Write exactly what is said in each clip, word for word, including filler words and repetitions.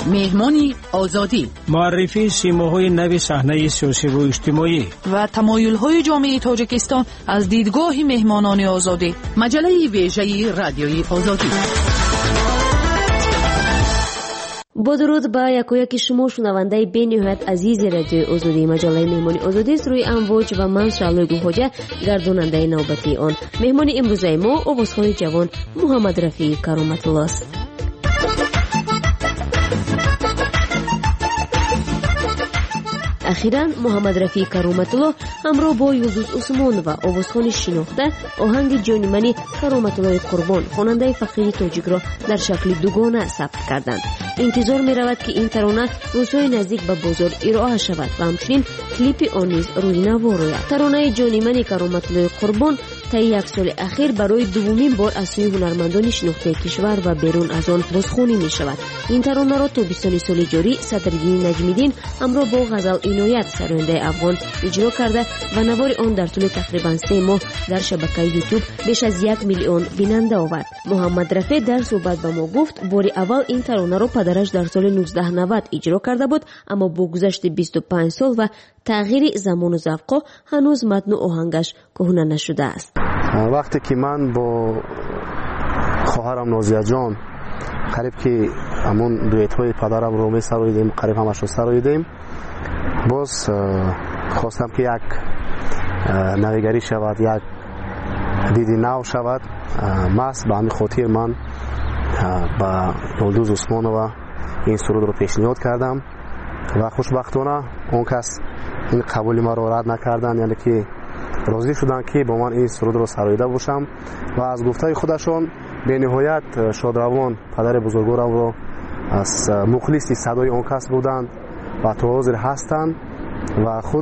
مهمانی آزادی، معرفی سیماهای نو صحنه سیاسی و اجتماعی و تمایل‌های جامعه تاجیکستان از دیدگاه مهمانان آزادی. مجله ویژه رادیوی آزادی. با درود با یکایک شما شنونده بین‌نهایت عزیز رادیو آزادی. مجله مهمانی آزادی است روی امواج و من شعله گوهجه گرداننده نوبتی آن. مهمانی امروزه ما آوازخوان جوان محمد رفیع کرامت الله است. اخیراً محمد رفیع کرامت الله همراه با یلدوز عثمان و آوازخوان شناخته آهنگ جان من کرامت الله قربان خواننده فقیر تاجیک را در شکل دوگانه ثبت کردند. انتظار می رود که این ترانه روزهای نزدیک به بازار ارائه شود و همچنین کلیپ آن نیز روی نوا روید. ترانه جان من کرامت الله قربان طی یک سال اخیر برای دومین بار از سوی هنرمندان شناخته کشور و بیرون از آن بازخوانی می شود. این ترانه را تابستان سال جاری صدرالدین نجمیدین همراه با غزل عنایت سرآینده افغان اجرا کرده و نوار آن در طول تقریبا سه ماه در شبکه یوتیوب بیش از یک میلیون بیننده آورد. محمد رفیع در صحبت با ما گفت بار اول این ترانه را پدرش در سال نوزده نود اجرا کرده بود، اما با گذشت بیست و پنج سال و تغییر زمان و ذوق هنوز متن و آهنگش کهنه نشده است. وقتی که من با خواهرم نازیه جان قریب که همون دویت های پدرم رو می سراییدیم، قریب همش رو سراییدیم، باز خواستم که یک نویگری شود، یک دیدی نو شود. ماست به همین خاطر من با یلدوز عثمان و این سرود رو پیشنهاد کردم و خوشبختانه اون کس این قبولی ما رو رد نکردن، یعنی که راضی شدن که با من این سرود رو سراییده باشم و از گفته خودشون به نهایت شادروان پدر بزرگوارم رو از مخلصی صدای اون کس بودند و تا حاضر هستند و خود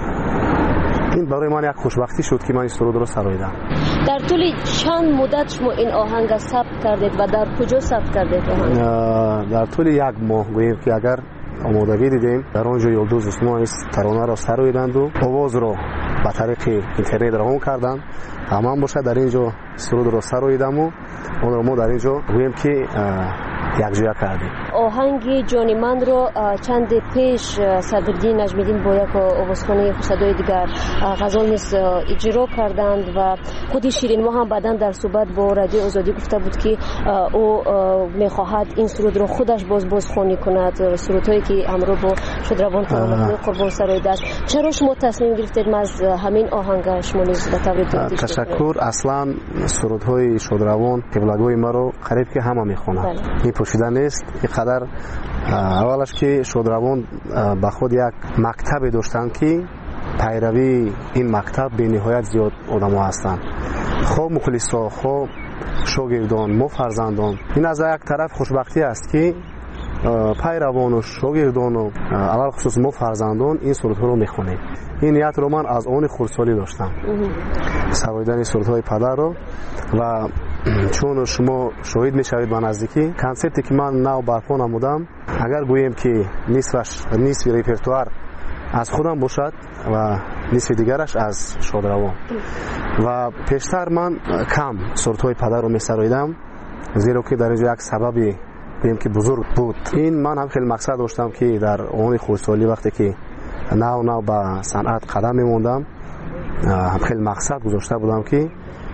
این برای من یک خوشبختی شد که من این سرود رو سراییدم. در طول چند مدت شما این آهنگ ثبت کردید و در کجا ثبت کردید آهنگ؟ در طول یک ماه گوییم که اگر آمادگی دیدیم در آنجا یلدوز عثمان ترانه را سراییدند و آواز رو به طریق اینترنت روان کردند. همان باشه در اینجا سرود رو سراییدم و اون رو ما در اینجا گوییم که یک جا کردیم. آهنگ جان من رو چند پیش صدرالدین نجمیدین با یک آوازخوان صدای دیگر غزل نیز اجرا کردند و خود شیرین ما هم بعداً در صحبت با رادیو آزادی گفته بود که او میخواهد این سرود رو خودش باز بازخوانی کند، سرودهایی که همراه با شادروان کرامت قربان سراییده است. چرا شما تصمیم گرفتید از همین آهنگ شما نیز به طور دیگه؟ تشکر. اصلا سرودهای شادروان قبلگوی ما رو قریب که همه میخونند، این پوشیده نیست. اینقدر اولش که شادروان به خود یک مکتب داشتن که پیروی این مکتب به نهایت زیاد آدم ها هستند، خوب مخلصا، خوب شاگردان، ما فرزندان. این از یک طرف خوشبختی است که پیروان و شاگردان و اول خصوص ما فرزندان این سرودها رو میخونیم. این نیت رو من از آن خردسالی داشتم، سراییدن سرودهای پدر رو، و چون شما شاهد میشوید به نزدیکی کنسپتی که من نو برپا نمودم، اگر گوییم که نصفش نصف ریپرتوار از خودم باشد و نصف دیگرش از شادروان، و پیشتر من کم سرودهای پدر رو میسراییدم زیرا که در اینجا یک سببی گوییم که بزرگ بود. این من هم خیلی مقصد داشتم که در اون خردسالی وقتی که نو نو به صنعت قدم میموندم هم خیلی مقصد گذاشته بودم که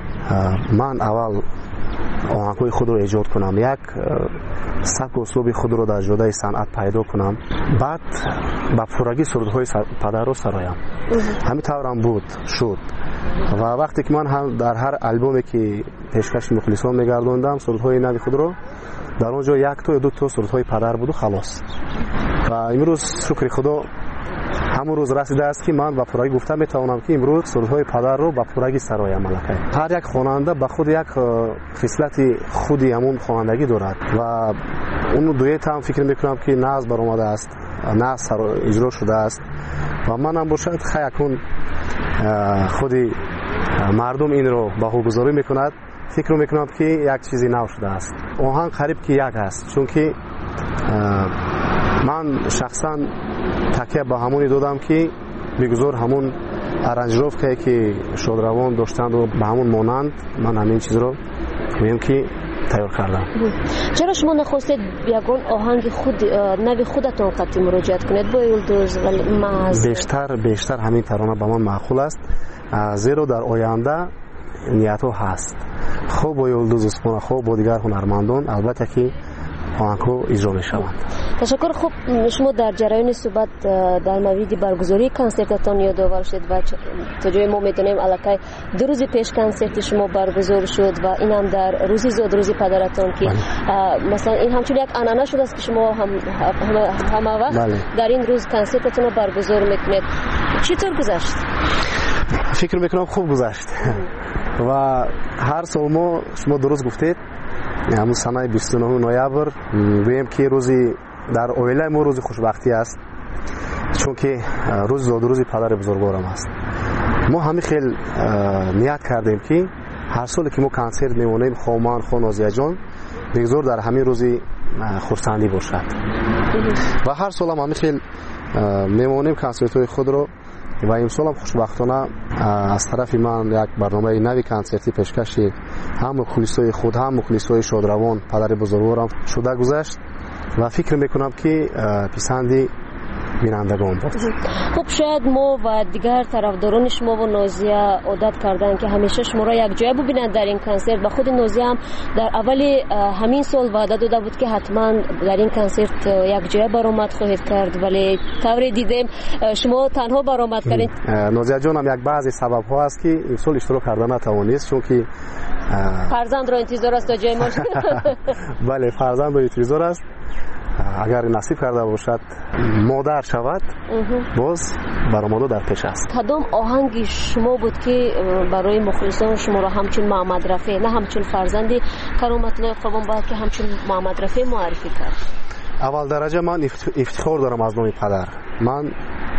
من اول آهنگ‌های خود رو ایجاد کنم، یک سبک و اسلوب خود رو در جدای صنعت پیدا کنم، بعد با پورگی سرودهای پدر رو سرایم. همین طورم بود شد و وقتی که من هم در هر البومی که پیشکش مخلصان میگردوندم سرودهای نوی خود رو، در اونجا یک تا یا دو تا سرودهای پدر بود و خلاص. و امروز شکر خدا همون روز رسیده است که من با پورگی گفتم میتوانم که امروز سرودهای پدر رو با پورگی سرایم. ملکه هر یک خواننده به خود یک خصلت خودی همون خوانندگی دارد و اون دویت هم فکر میکنم که ناز برآمده است، ناز اجرا شده است و من هم باشد خیلی خودی مردم این رو بهوگذاری میکند، فکر میکنم که یک چیزی نو شده است. آهنگ قریب که یک است، چون که من شخصا تکیه به همونی دادم که بگذار همون ارنجروف که شادروان داشتند و به همون مانند من همین چیز رو میگم که تیار کردم. چرا شما نخواستید یگان آهنگ خود نوی خودتون قطعی مراجعت کنید با یلدوز و محض؟ بیشتر بیشتر همین ترانه به من معقول است، زیرا در آینده نیت ها هست. خوب با یلدوز عثمان، خوب با دیگر هنرمندان البته که آهنگ‌ها اجرا می‌شوند. تشکر. خوب شما در جریان صحبت در مورد برگزاری کنسرتتان یادآور شد و تا جای ما می‌دونیم الکی دو روز پیش کنسرت شما برگزار شد و این هم در روزی زاد روزی پدرتان که مثلا این همچون یک عنعنه شده است که شما هم همه وقت در این روز کنسرتتان رو برگزار می‌کنید. چطور گذشت؟ فکر می‌کنم خوب گذشت و هر سال ما شما درست گفتید همون سنه بیست و نه نوامبر گویم که روزی در اویله ما روز خوشبختی است، چون که روز زاد روزی پدر بزرگوارم است. ما همین خیلی نیت کردیم که هر سال که ما کنسرت میمونیم خومان خو نازیه جان بگذار در همین روزی خرسندی باشد و هر سال هم همین خیلی میمونیم کنسرت های خود رو و امسال هم خوشبختانه از طرف من یک برنامه نوی کنسرتی پیشکشی هم مخلصای خود هم مخلصای شادروان پدر بزرگوارم شده گذشت و فکر میکنم که پسندی بینندگان بود. خب شاید ما و دیگر طرفداران شما و نازیه عادت کردن که همیشه شما را یک جای ببینند در این کنسرت و خود نازیه هم در اول همین سال وعده داده بود که حتما در این کنسرت یک جای برآمد خواهید کرد، ولی طور دیدیم شما تنها برآمد کردید. نازیه جان هم یک بعضی سبب ها است که این سال اشتراک کردن نتوانست، چون که فرزند را انتظار است تا جای ما. بله فرزند را انتظار است، اگر نصیب کرده باشد مادر شود باز برآمده در پیش است. کدام آهنگ شما بود که برای مخلصان شما را همچون محمد رفیع نه همچون فرزندی کرامت الله قربان بلکه همچون محمد رفیع معرفی کرد؟ اول درجه من افتخار دارم از نام پدر. من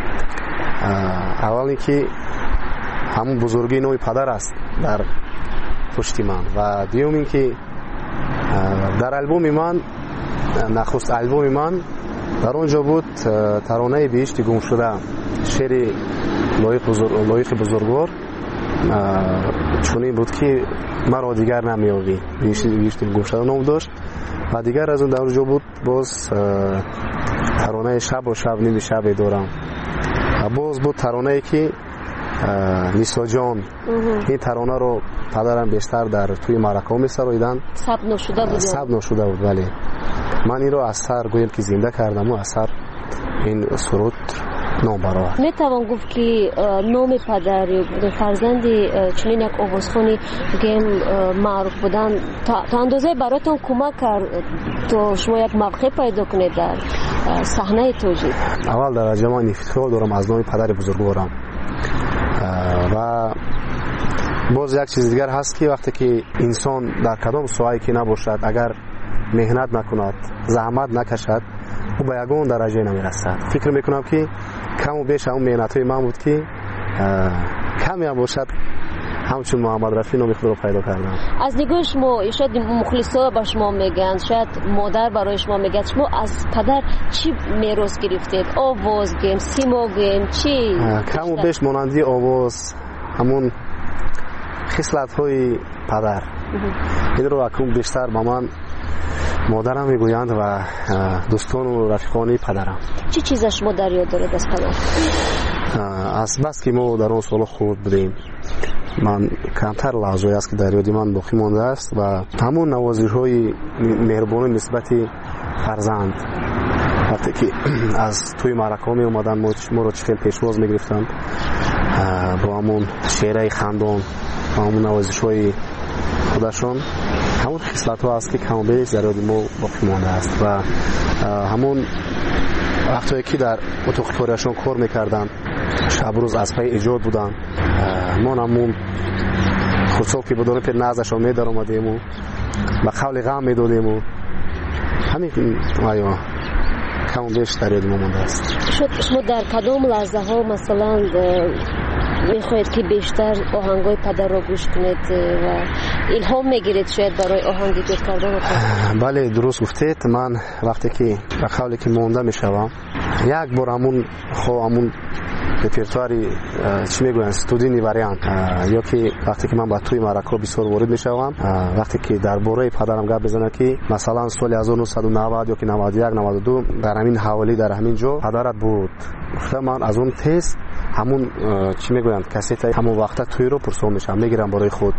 اول اینکه همون بزرگی نام پدر است در پشتی من و دیوم اینکه در البوم من نخست البوم من در اونجا بود ترانه بهشت گم شده، شعر لایق بزرگ لایق بزرگوار چون این بود که مرا دیگر نمیابی، بهشت گم شده نام داشت و دیگر از اون در اونجا بود باز ترانه شب و شب نمی شب دارم و باز بود ترانه که نیسا جان. این ترانه رو پدرم بیشتر در توی معرکه می سراییدن، ثبت نشده بود. ثبت نشده بود ولی من این رو از سر گویم که زنده کردم و از سر این سرود نام برآورد. می توان گفت که نام پدر فرزند چنین یک آوازخوانی گیم معروف بودن تا اندازه براتون کمک کرد تا شما یک موقع پیدا کنید در صحنه توجیه؟ اول درجه من افتخار دارم از نام پدر بزرگوارم و باز یک چیز دیگر هست که وقتی که انسان در کدام ساحه‌ای که نباشد اگر مهنت نکند زحمت نکشد او به یگان درجه نمیرسد. فکر میکنم که کم و بیش اون مهنت‌های من بود که کمی هم باشد همچون محمد رفیع نام خود رو پیدا کردم. از نگاه شما شاید مخلصا به شما میگن، شاید مادر برای شما میگه، شما از پدر چی میراث گرفتید؟ آواز گیم، سیما گیم، چی؟ کم و بیش مانندی آواز همون خصلت‌های پدر. این رو اکنون بیشتر با من مادرم میگویند و دوستان و رفیقانی پدرم. چی چیز شما در یاد دارید از پدر؟ از بس که ما در اون سال خود بودیم من کمتر لحظه‌ای است که در یاد من باقی مانده است و همون نوازش‌های مهربانی نسبت فرزند وقتی که از توی معرکه می اومدن ما رو چخیل پیشواز میگرفتند با همون شعرهای خندان و همون نوازش‌های خودشون، همون خصلت ها است که کم و بیش در یاد ما باقی مانده است و همون وقتی که در اتاق کاریشون کار میکردن شب روز از پای ایجاد بودن ما همون خودسال که بدون پیر نازشون میدار آمدیم و به قول غم میدادیم و همین آیا کم و بیش در یاد ما مانده است. شما در کدام لحظه ها مثلا میخواید که بیشتر آهنگای پدر رو گوش کنید و الهام میگیرید شاید برای آهنگ ایجاد کردن؟ بله درست گفتید. من وقتی که به قولی که مونده میشوم یک بار همون خو همون репертуари чӣ мегӯянд студийни вариант ё ки вақте ки ман ба тӯи маъракҳо бисёр ворид мешавам, вақте ки дар бораи падарам гап мезанам ки масалан соли ҳазору нуҳсаду навад ё ки наваду як наваду ду дар ҳамин ҳаволӣ дар ҳамин ҷо падарат буд, гуфта ман аз он тез ҳамун чӣ мегӯянд кассетаи ҳамон вақта тӯиро пурсон мешавам, мегирам бораи худ,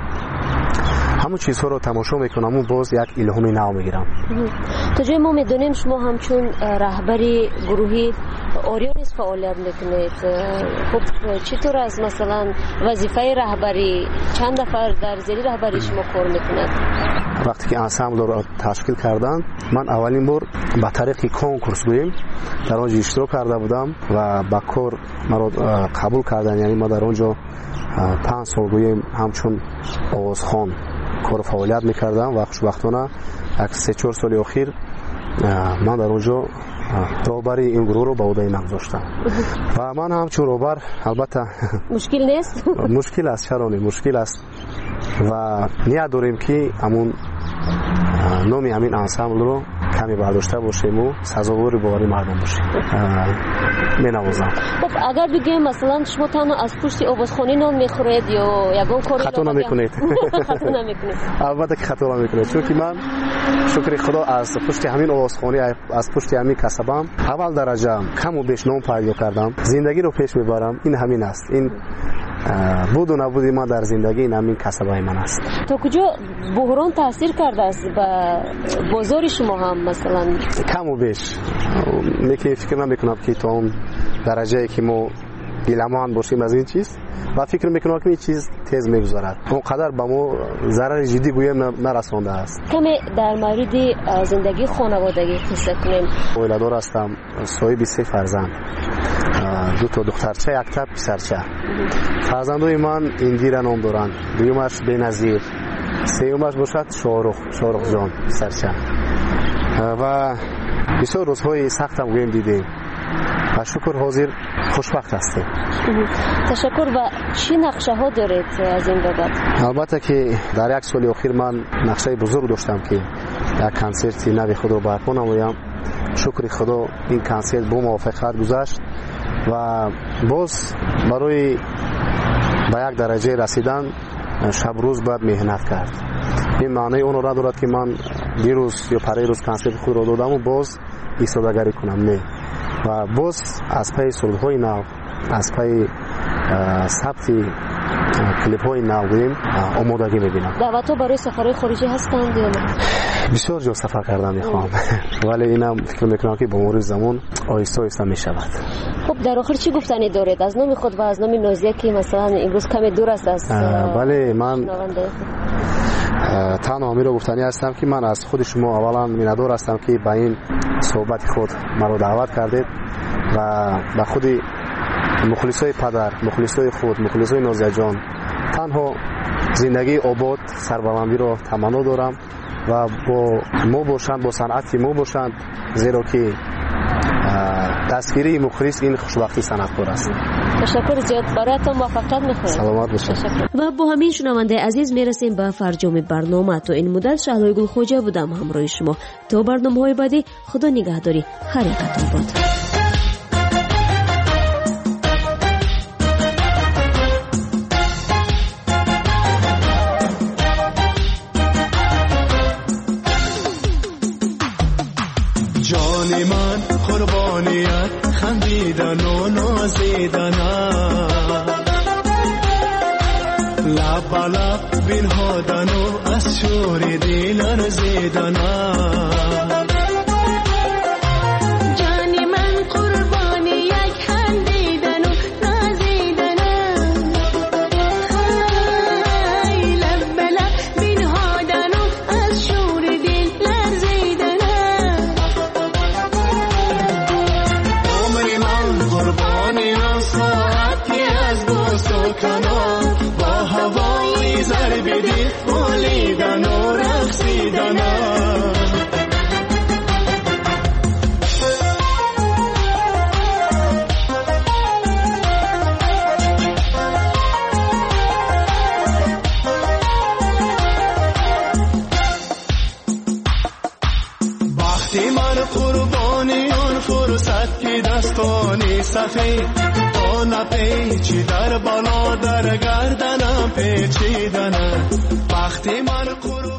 ҳамун чизҳоро тамошо мекунам, боз як илҳоми нав мегирам. то ҷои мо медонем шумо ҳамчун раҳбари гурӯҳи Орион низ фаъолият мекунед. хуб чӣ тавр аст масалан вазифаи раҳбарӣ, чанд нафар дар зери раҳбари шумо кор мекунад? вақте ки ансамблро ташкил карданд, ман аввалин бор ба тариқи конкурс гӯем дар он ҷо иштирок карда будам ва ба кор маро қабул карданд, яъне ма дар он ҷо панҷ сол гӯем ҳамчун овозхон кор фаъолият мекардам ва хушбахтона як се чор соли охир ман дар он ҷо роҳбари ин гурӯҳро ба ӯҳдаи ман гузоштам ва ман ҳамчун роҳбар албатта мушкил нест? мушкил аст, чаро не мушкил аст ва ният дорем ки ҳамун номи ҳамин ансамблро каме бардошта бошему сазовори бовари мардум бошем. менавозам. хуб агар бигӯем масалан шумо танҳо аз пушти овозхонӣ нон мехӯред ё ягон кори хато намекунед? хато намекунед? албатта ки хато намекунед, чунки ман шукри худо аз пушти ҳамин овозхонӣ, аз пушти ҳамин касабам аввал дараҷа каму беш ном пайдо кардам, зиндагиро пеш мебарам. ин ҳамин аст, ин буду набуди ман дар зиндагӣ ин ҳамин касабаи ман аст. то куҷо буҳрон таъсир кардааст ба бозори шумо ҳам масалан? каму беш лекин фикр намекунам ки то он дараҷае ки мо диламанд бошем аз ин чиз ва фикр мекунам ки ин чиз тез мегузарад, он қадар ба мо зарари ҷиддӣ гӯем нарасондааст. каме дар мавриди зиндагии хонаводагӣ қисса кунем. оиладор ҳастам, соҳиби се фарзанд, ду то духтарча, якта писарча. фарзандои ман Индира ном доранд, дуюмаш Беназир, сеюмаш бошад Шорух, Шорухҷон писарча. ва бисёр рӯзҳои сахтам гӯем дидем ва шукр ҳозир хушбахт ҳастем. ташаккур. ва чӣ нақшаҳо доред аз ин бобат? албатта ки дар як соли охир ман нақшаи бузург доштам ки як консерти нави худро барпо намоям. шукри худо ин консерт бо муваффақият гузашт ва боз барои ба як дараҷае расидан шабрӯз бояд меҳнат кард. ин маънои онро надорад ки ман дирӯз ё парирӯз консерти худро додаму боз истодагарӣ кунам, не. ва боз аз пайи сурудҳои нав, аз пайи сабти клипҳои нав гӯем омодагӣ мебинам. даъватҳо барои сафарҳои хориҷӣ ҳастанд ё не? бисёр ҷо сафар кардан мехоҳам, вале инам фикр мекунам ки бо мурури замон оҳиста оҳиста мешавад. хуб дар охир чӣ гуфтанӣ доред аз номи худ ва аз номи Нозия ки масалан имрӯз каме дур аст аз бале ман танҳо ҳамиро гуфтанӣ ҳастам ки ман аз худи шумо аввалан миннатдор ҳастам ки ба ин суҳбати худ маро даъват кардед ва ба худи мухлисои падар, мухлисои худ, мухлисои Нозияҷон танҳо зиндагии обод, сарбаландиро таманно дорам ва бо мо бошанд, бо санъати мо бошанд, зеро ки дастгирии мухлис ин хушбахтии санъаткор аст. ташаккур зиёд. бароятон муваффақият мехоҳем. саломат бошед. ва бо ҳамин шунавандаи азиз мерасем ба фарҷоми барнома. то ин муддат Шаҳлои Гулхоҷа будам ҳамроҳи шумо. то барномаҳои баъдӣ худо нигаҳдори ҳар якатон бод. جان من قربانیت خندیدن و نازیدنم لب به لب بنهادن و از شور دل ارزیدنم جان من قربانیت خندیدن و نازیدنم های لب به لب بنهادن و از شور دل لرزیدنم عمر من قربانی آن ساعتی از دوست و کنار با هوای ضرب دل بولیدن و رقصیدنم وقتی من قربانی آن فرصت که دستانی سفید تا نپیچی در بالا در گردنم پیچیدنه وقتی من قرار